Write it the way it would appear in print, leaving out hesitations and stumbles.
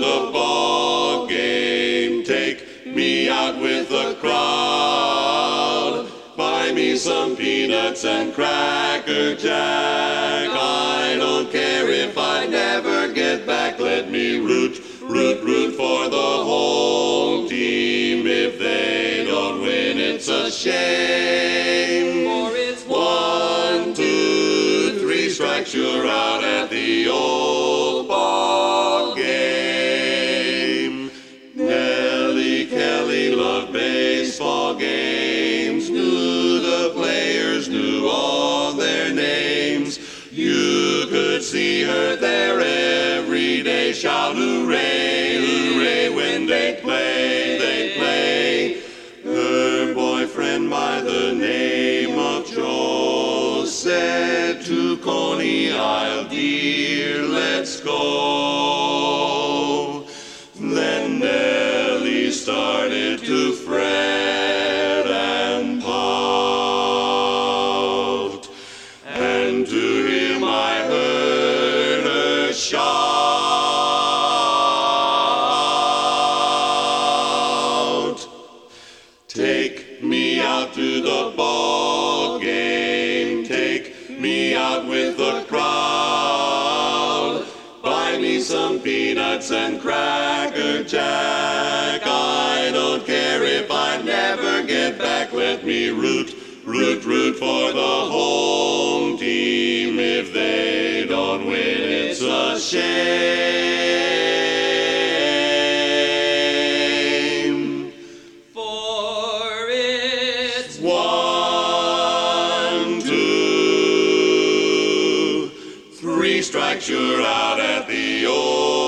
the ball game. Take me out with the crowd. Buy me some peanuts and Cracker Jack. I don't care if I never get back. Let me root for the whole team. If they don't win, it's a shame. For it's 1, 2, 3 strikes, you're out at the old ball game. Nellie Kelly loved baseball games. Knew the players, knew all their names. You could see her there every day. Shout hooray, hooray when they play, they play. Her boyfriend by the name of Joe said to Coney Isle, dear, let's go. Then Nellie started to fret and pout, and to him I heard her shout, take me out to the ball game. Take me out with the crowd. Buy me some peanuts and Cracker Jack. I don't care if I never get back. Let me root for the home team. If they don't win, it's a shame. For it's 1, 2, 3 strikes, you're out at the old